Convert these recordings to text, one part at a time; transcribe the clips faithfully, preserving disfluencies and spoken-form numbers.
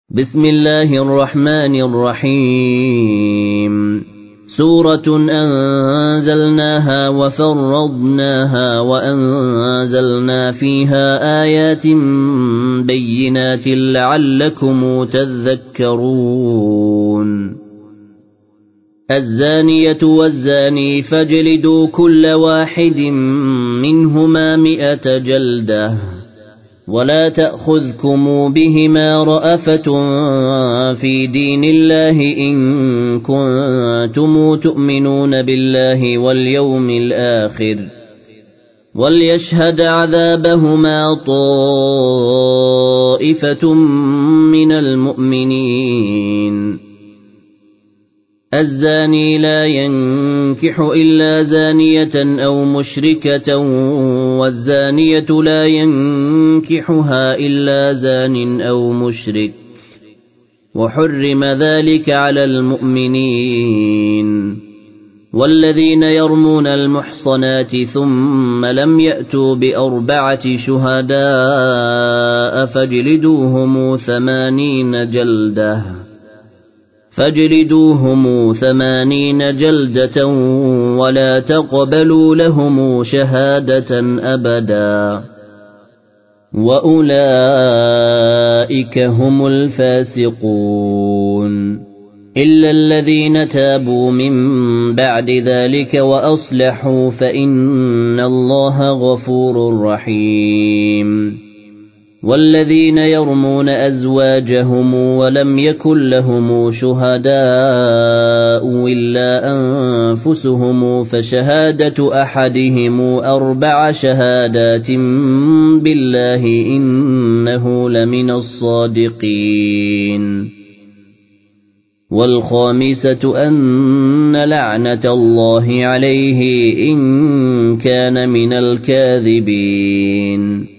بسم الله الرحمن الرحيم سورة أنزلناها وفرضناها وأنزلنا فيها آيات بينات لعلكم تذكرون الزانية والزاني فاجلدوا كل واحد منهما مئة جلدة ولا تأخذكم بهما رأفة في دين الله إن كنتم تؤمنون بالله واليوم الآخر وليشهد عذابهما طائفة من المؤمنين الزاني لا ينكح إلا زانية أو مشركة والزانية لا ينكحها إلا زان أو مشرك وحرم ذلك على المؤمنين والذين يرمون المحصنات ثم لم يأتوا بأربعة شهداء فاجلدوهم ثمانين جلدة فاجلدوهم ثمانين جلدة ولا تقبلوا لهم شهادة أبدا وأولئك هم الفاسقون إلا الذين تابوا من بعد ذلك وأصلحوا فإن الله غفور رحيم والذين يرمون أزواجهم ولم يكن لهم شهداء إلا أنفسهم فشهادة أحدهم أربع شهادات بالله إنه لمن الصادقين والخامسة أن لعنة الله عليه إن كان من الكاذبين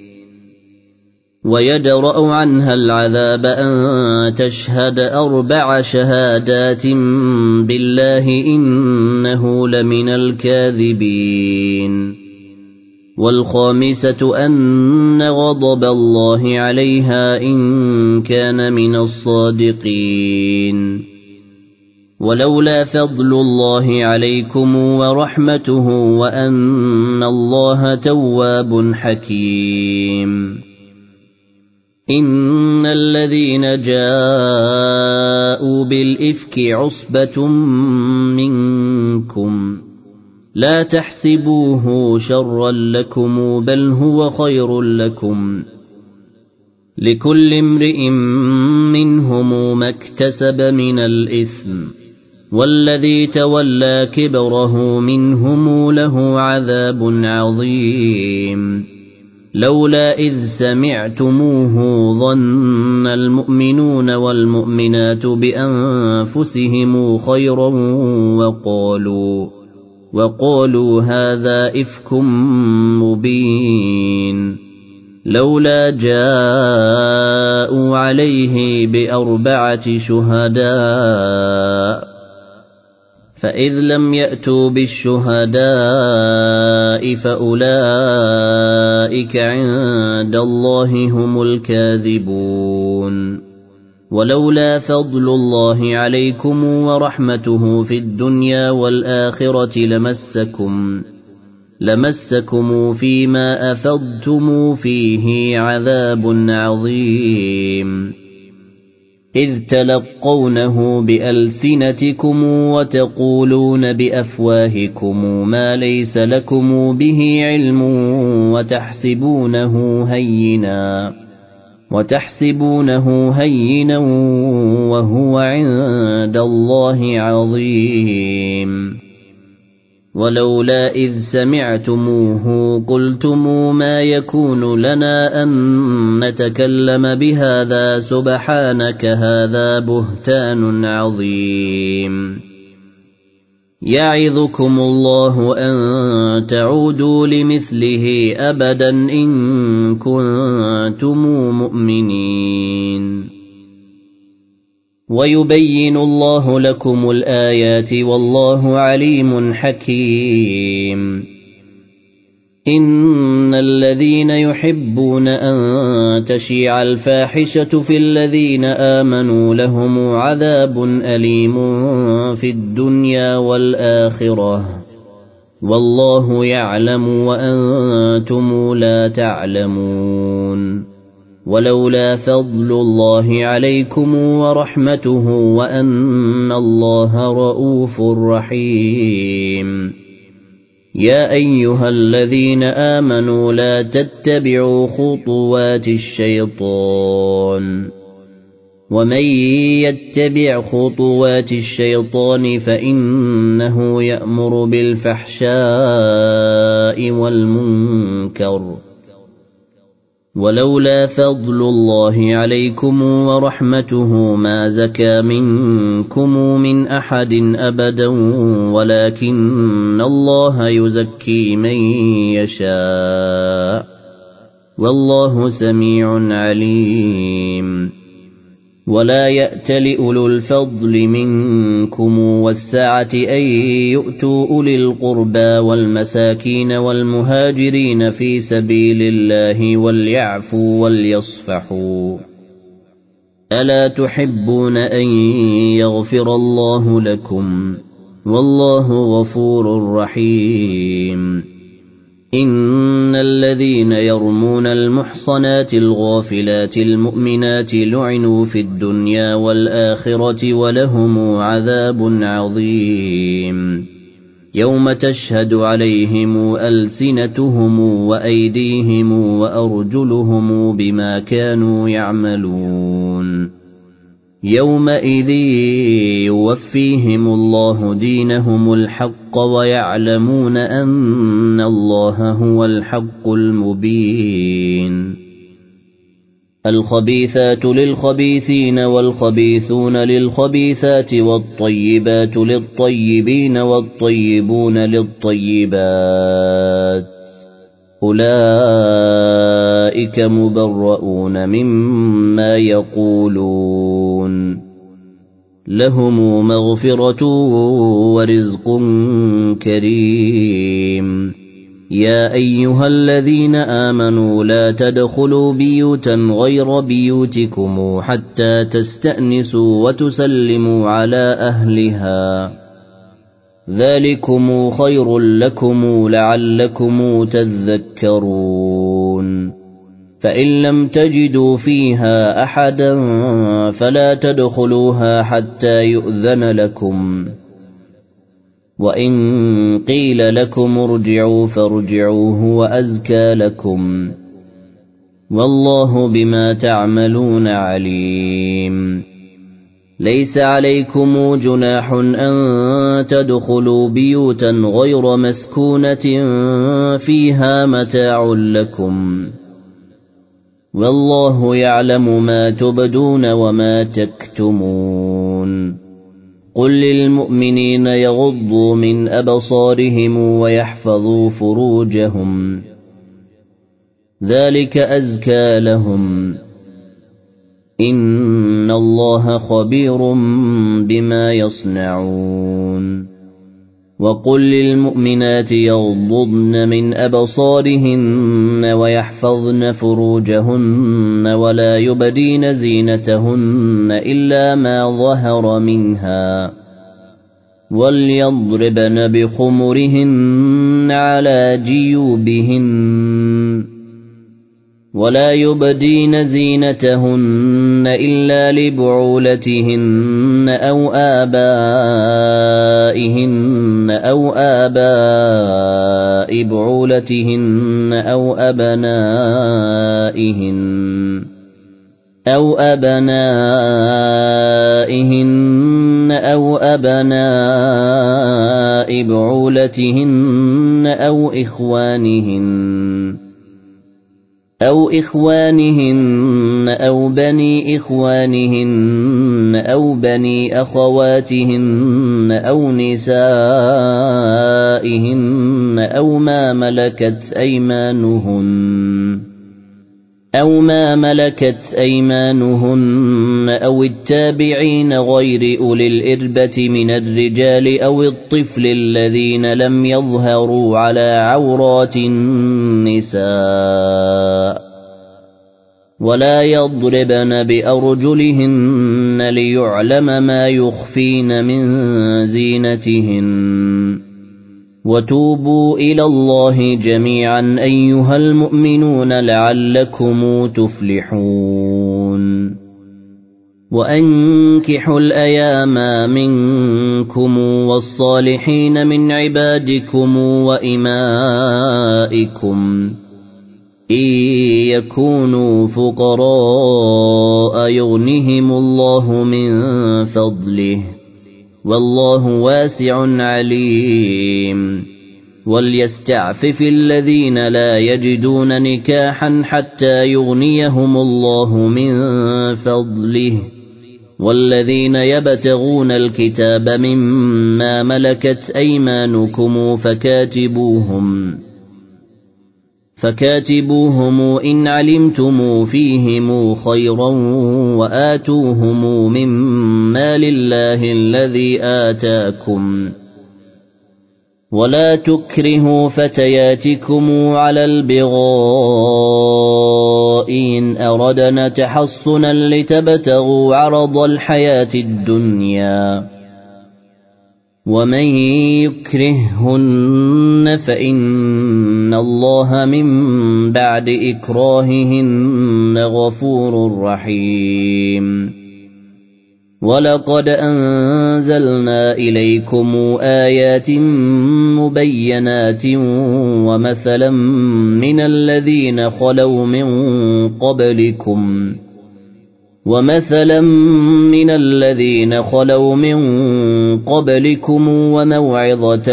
ويدرأ عنها العذاب أن تشهد أربع شهادات بالله إنه لمن الكاذبين والخامسة أن غضب الله عليها إن كان من الصادقين ولولا فضل الله عليكم ورحمته وأن الله تواب حكيم إن الذين جاءوا بالإفك عصبة منكم لا تحسبوه شرا لكم بل هو خير لكم لكل امرئ منهم ما اكتسب من الإثم والذي تولى كبره منهم له عذاب عظيم لولا إذ سمعتموه ظن المؤمنون والمؤمنات بأنفسهم خيرا وقالوا وقالوا هذا إفك مبين لولا جاءوا عليه بأربعة شهداء فإذ لم يأتوا بالشهداء فأولئك عند الله هم الكاذبون ولولا فضل الله عليكم ورحمته في الدنيا والآخرة لمسكم لمسكم فيما أفضتم فيه عذاب عظيم إذ تلقونه بألسنتكم وتقولون بأفواهكم ما ليس لكم به علم وتحسبونه هينا وتحسبونه هينا وهو عند الله عظيم ولولا إذ سمعتموه قلتم ما يكون لنا أن نتكلم بهذا سبحانك هذا بهتان عظيم يعظكم الله أن تعودوا لمثله أبدا إن كنتم مؤمنين ويبين الله لكم الآيات والله عليم حكيم إن الذين يحبون أن تشيع الفاحشة في الذين آمنوا لهم عذاب أليم في الدنيا والآخرة والله يعلم وأنتم لا تعلمون ولولا فضل الله عليكم ورحمته وأن الله رؤوف رحيم يا أيها الذين آمنوا لا تتبعوا خطوات الشيطان ومن يتبع خطوات الشيطان فإنه يأمر بالفحشاء والمنكر ولولا فضل الله عليكم ورحمته ما زكى منكم من أحد أبدا ولكن الله يزكي من يشاء والله سميع عليم ولا يأتل أولو الفضل منكم والسعة أن يؤتوا أولي القربى والمساكين والمهاجرين في سبيل الله وليعفوا وليصفحوا ألا تحبون أن يغفر الله لكم والله غفور رحيم إن الذين يرمون المحصنات الغافلات المؤمنات لعنوا في الدنيا والآخرة ولهم عذاب عظيم يوم تشهد عليهم ألسنتهم وأيديهم وأرجلهم بما كانوا يعملون يومئذ يوفيهم الله دينهم الحق ويعلمون أن الله هو الحق المبين الخبيثات للخبيثين والخبيثون للخبيثات والطيبات للطيبين والطيبون للطيبات أولئك مبرؤون مما يقولون لهم مغفرة ورزق كريم يا أيها الذين آمنوا لا تدخلوا بيوتا غير بيوتكم حتى تستأنسوا وتسلموا على أهلها ذلكم خير لكم لعلكم تذكرون فإن لم تجدوا فيها أحدا فلا تدخلوها حتى يؤذن لكم وإن قيل لكم ارجعوا فارجعوا هو أزكى لكم والله بما تعملون عليم ليس عليكم جناح أن تدخلوا بيوتا غير مسكونة فيها متاع لكم والله يعلم ما تبدون وما تكتمون قل للمؤمنين يغضوا من أبصارهم ويحفظوا فروجهم ذلك أزكى لهم إن الله خبير بما يصنعون وقل للمؤمنات يغضضن من أبصارهن ويحفظن فروجهن ولا يبدين زينتهن إلا ما ظهر منها وليضربن بخمرهن على جيوبهن ولا يبدين زينتهن إلا لبعولتهن أو آبائهن أو آباء بعولتهن أو أبنائهن أو أبنائهن أو أبناء بعولتهن أو إخوانهن أو إخوانهن أو بني إخوانهن أو بني أخواتهن أو نسائهن أو ما ملكت أيمانهن أو ما ملكت أيمانهن أو التابعين غير أولي الإربة من الرجال أو الطفل الذين لم يظهروا على عورات النساء ولا يضربن بأرجلهن ليعلم ما يخفين من زينتهن وتوبوا إلى الله جميعا أيها المؤمنون لعلكم تفلحون وأنكحوا الأيام منكم والصالحين من عبادكم وإمائكم إن يكونوا فقراء يغنهم الله من فضله والله واسع عليم وليستعفف الذين لا يجدون نكاحا حتى يغنيهم الله من فضله والذين يبتغون الكتاب مما ملكت أيمانكم فكاتبوهم فكاتبوهم إن علمتم فيهم خيرا وآتوهم من مال الله الذي آتاكم ولا تكرهوا فتياتكم على البغاء إن أردنا تحصنا لتبتغوا عرض الحياة الدنيا ومن يكرههن فإن الله من بعد إكراههن غفور رحيم ولقد أنزلنا إليكم آيات مبينات ومثلا من الذين خلوا من قبلكم ومثلا من الذين خلوا من قبلكم وموعظة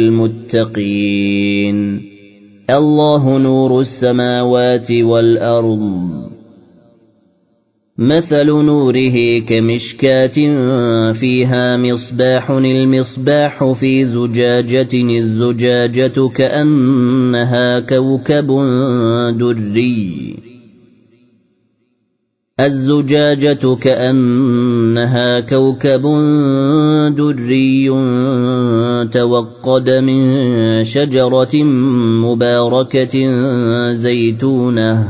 للمتقين الله نور السماوات والأرض مثل نوره كمشكاة فيها مصباح المصباح في زجاجة الزجاجة كأنها كوكب دري الزجاجة كأنها كوكب دري توقد من شجرة مباركة زيتونة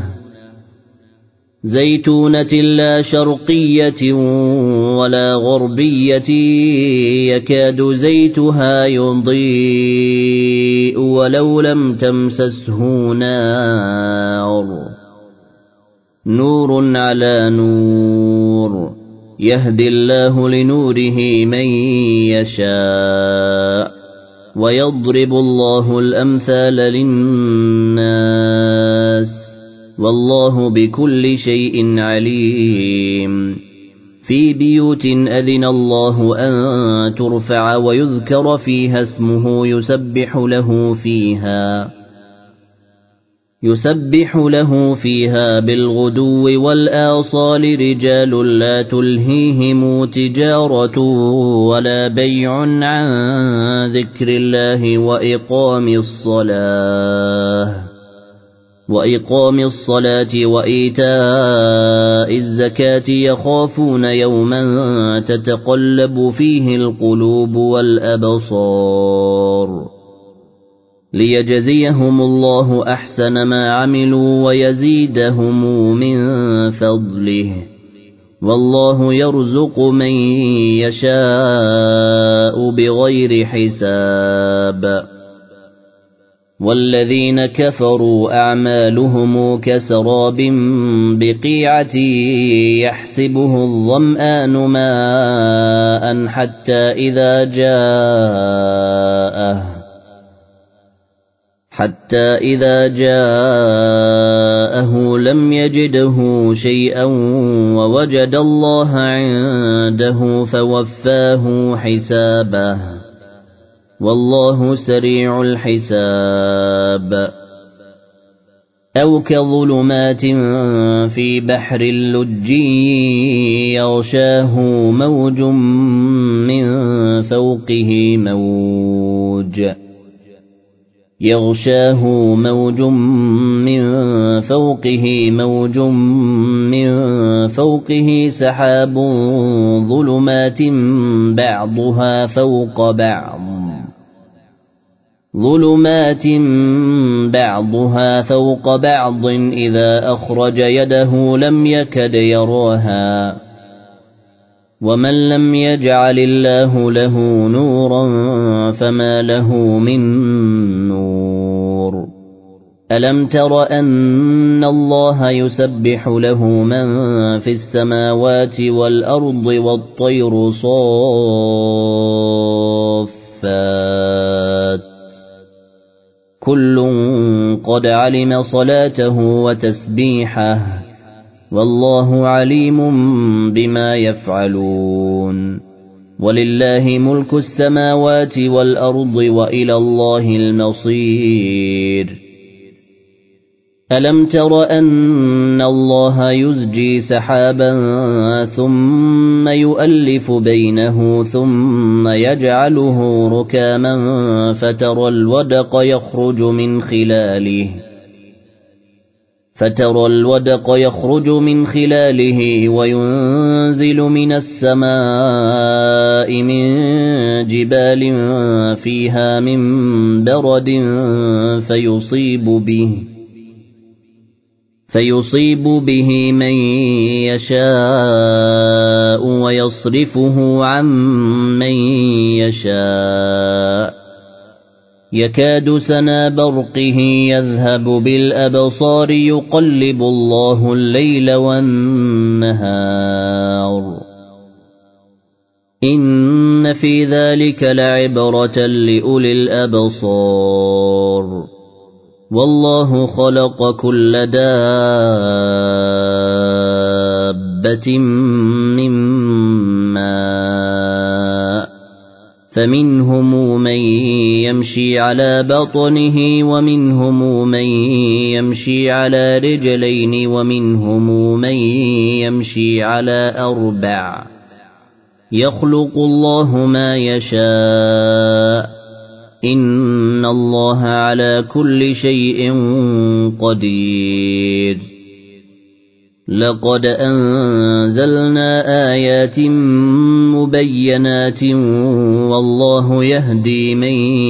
زيتونة لا شرقية ولا غربية يكاد زيتها يضيء ولو لم تمسسه نار نور على نور يهدي الله لنوره من يشاء ويضرب الله الأمثال للناس والله بكل شيء عليم في بيوت أذن الله أن ترفع ويذكر فيها اسمه يسبح له فيها يسبح له فيها بالغدو والآصال رجال لا تلهيهم تجارة ولا بيع عن ذكر الله وإقام الصلاة وإقام الصلاة وإيتاء الزكاة يخافون يوما تتقلب فيه القلوب والأبصار ليجزيهم الله أحسن ما عملوا ويزيدهم من فضله والله يرزق من يشاء بغير حساب والذين كفروا أعمالهم كسراب بقيعة يحسبه الظمآن ماء حتى إذا جاءه حتى إذا جاءه لم يجده شيئا ووجد الله عنده فوفاه حسابه والله سريع الحساب أو كظلمات في بحر اللج يغشاه موج من فوقه موج يغشاه موج من فوقه موج من فوقه سحاب ظلمات بعضها فوق بعض ظلمات بعضها فوق بعض إذا أخرج يده لم يكد يراها ومن لم يجعل الله له نورا فما له من نور ألم تر أن الله يسبح له من في السماوات والأرض والطير صافات كل قد علم صلاته وتسبيحه والله عليم بما يفعلون ولله ملك السماوات والأرض وإلى الله المصير ألم تر أن الله يزجي سحابا ثم يؤلف بينه ثم يجعله ركاما فترى الودق يخرج من خلاله فترى الودق يخرج من خلاله وينزل من السماء من جبال فيها من برد فيصيب به فيصيب به من يشاء ويصرفه عن من يشاء يكاد سنا برقه يذهب بالأبصار يقلب الله الليل والنهار إن في ذلك لعبرة لأولي الأبصار والله خلق كل دابة من ماء فمنهم من يمشي على بطنه ومنهم من يمشي على رجلين ومنهم من يمشي على أربع يخلق الله ما يشاء إن الله على كل شيء قدير لقد أنزلنا آيات مبينات والله يهدي من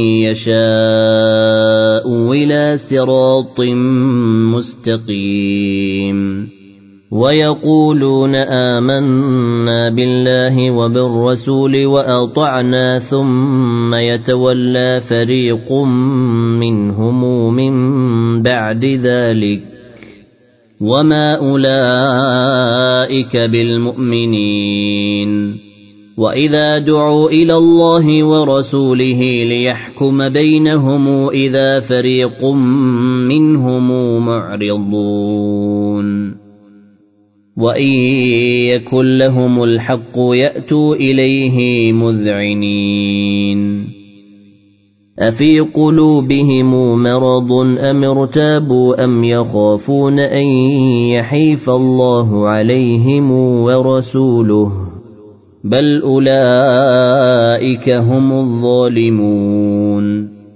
يشاء إلى صراط مستقيم ويقولون آمنا بالله وبالرسول وأطعنا ثم يتولى فريق منهم من بعد ذلك وما أولئك بالمؤمنين وإذا دعوا إلى الله ورسوله ليحكم بينهم إذا فريق منهم معرضون وإن يكن لهم الحق يأتوا إليه مذعنين أفي قلوبهم مرض أم ارتابوا أم يخافون أن يحيف الله عليهم ورسوله بل أولئك هم الظالمون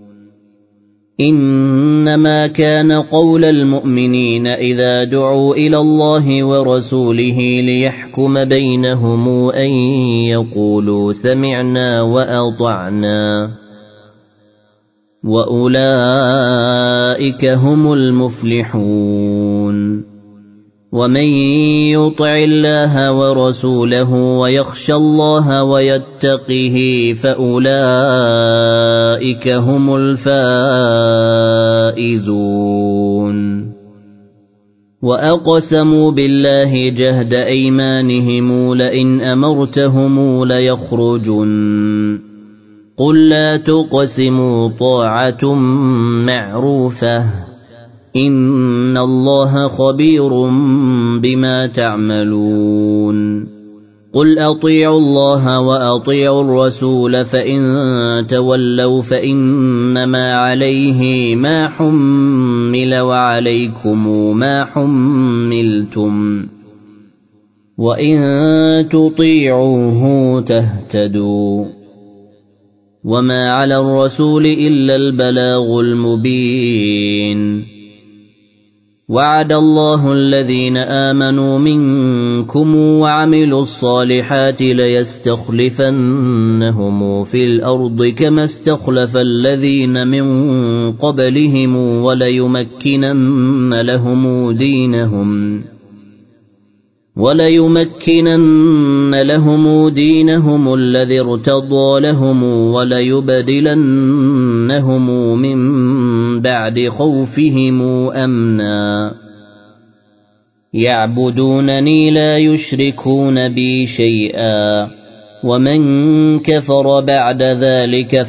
إنما كان قول المؤمنين إذا دعوا إلى الله ورسوله ليحكم بينهم أن يقولوا سمعنا وأطعنا وأولئك هم المفلحون ومن يطع الله ورسوله ويخشى الله ويتقه فأولئك هم الفائزون وأقسموا بالله جهد أيمانهم لئن أمرتهم ليخرجن قل لا تقسموا طاعة معروفة إن الله خبير بما تعملون قل أطيعوا الله وأطيعوا الرسول فإن تولوا فإنما عليه ما حمل وعليكم ما حملتم وإن تطيعوه تهتدوا وما على الرسول إلا البلاغ المبين وعد الله الذين آمنوا منكم وعملوا الصالحات ليستخلفنهم في الأرض كما استخلف الذين من قبلهم وليمكنن لهم دينهم وليمكنن لهم دينهم الذي ارتضى لهم وليبدلنهم من بعد خوفهم أمنا يعبدونني لا يشركون بي شيئا ومن كفر بعد ذلك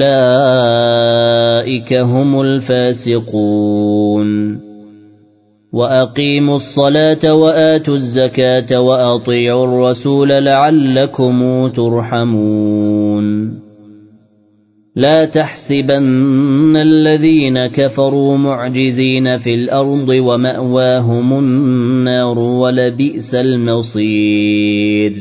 فأولئك هم الفاسقون وأقيموا الصلاة وآتوا الزكاة وأطيعوا الرسول لعلكم ترحمون لا تحسبن الذين كفروا معجزين في الأرض ومأواهم النار ولبئس المصير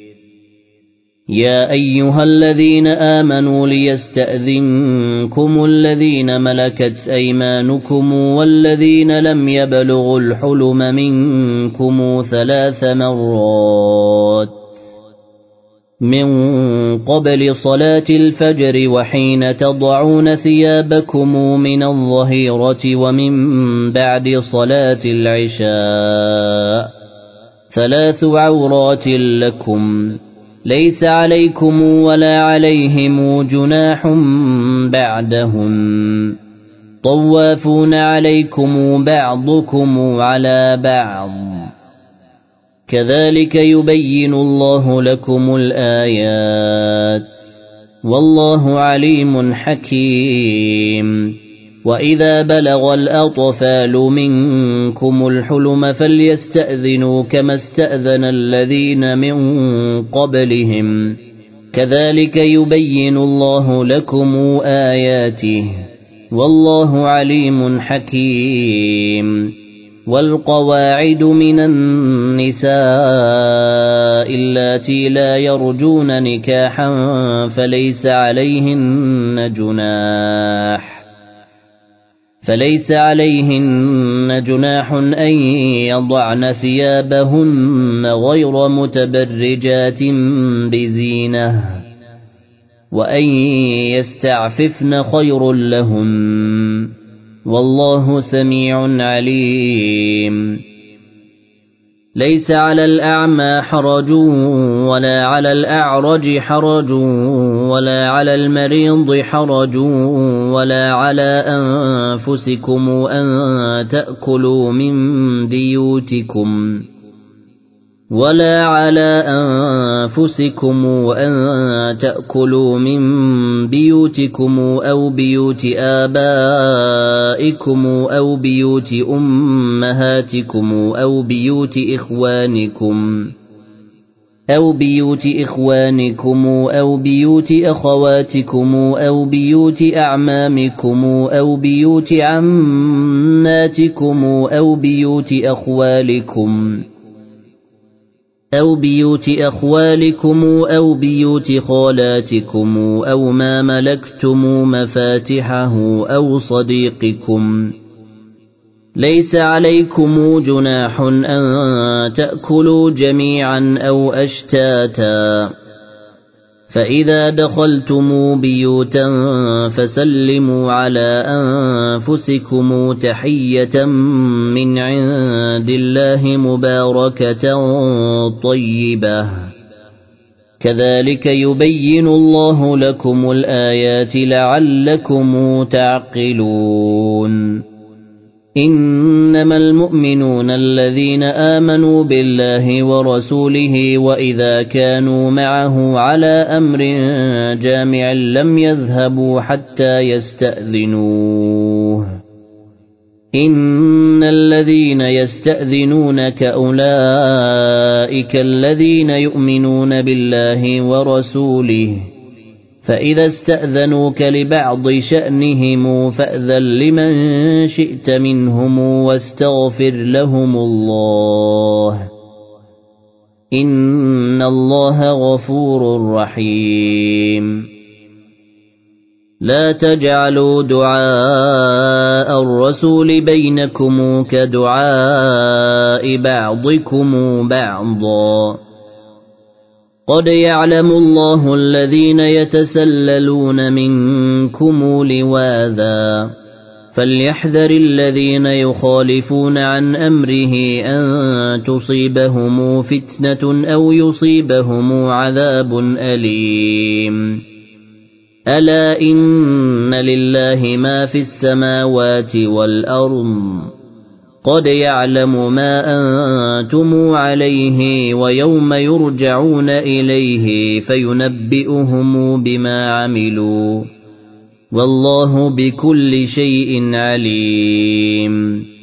يا أيها الذين آمنوا ليستأذنكم الذين ملكت أيمانكم والذين لم يبلغوا الحلم منكم ثلاث مرات من قبل صلاة الفجر وحين تضعون ثيابكم من الظهيرة ومن بعد صلاة العشاء ثلاث عورات لكم ليس عليكم ولا عليهم جناح بعدهم طوافون عليكم بعضكم على بعض كذلك يبين الله لكم الآيات والله عليم حكيم وإذا بلغ الأطفال منكم الحلم فليستأذنوا كما استأذن الذين من قبلهم كذلك يبين الله لكم آياته والله عليم حكيم والقواعد من النساء اللاتي لا يرجون نكاحا فليس عليهن جناح فليس عليهن جناح أن يضعن ثيابهن غير متبرجات بزينة وأن يستعففن خير لهم والله سميع عليم ليس على الأعمى حرج ولا على الأعرج حرج ولا على المريض حرج ولا على أنفسكم أن تأكلوا من بيوتكم ولا على أنفسكم أن تأكلوا من بيوتكم أو بيوت آبائكم أو بيوت أمهاتكم أو بيوت إخوانكم أو بيوت إخوانكم أو بيوت أخواتكم أو بيوت أعمامكم أو بيوت عماتكم أو بيوت أخوالكم أو بيوت أخوالكم أو بيوت خالاتكم أو ما ملكتم مفاتحه أو صديقكم ليس عليكم جناح أن تأكلوا جميعا أو أشتاتا فإذا دخلتم بيوتا فسلموا على أنفسكم تحية من عند الله مباركة طيبة كذلك يبين الله لكم الآيات لعلكم تعقلون إنما المؤمنون الذين آمنوا بالله ورسوله وإذا كانوا معه على أمر جامع لم يذهبوا حتى يستأذنوه إن الذين يستأذنونك أولئك الذين يؤمنون بالله ورسوله فإذا استأذنوك لبعض شأنهم فأذن لمن شئت منهم واستغفر لهم الله إن الله غفور رحيم لا تجعلوا دعاء الرسول بينكم كدعاء بعضكم بعضا قد يعلم الله الذين يتسللون منكم لواذا فليحذر الذين يخالفون عن أمره أن تصيبهم فتنة أو يصيبهم عذاب أليم ألا إن لله ما في السماوات والأرض قد يعلم ما أنتم عليه ويوم يرجعون إليه فينبئهم بما عملوا والله بكل شيء عليم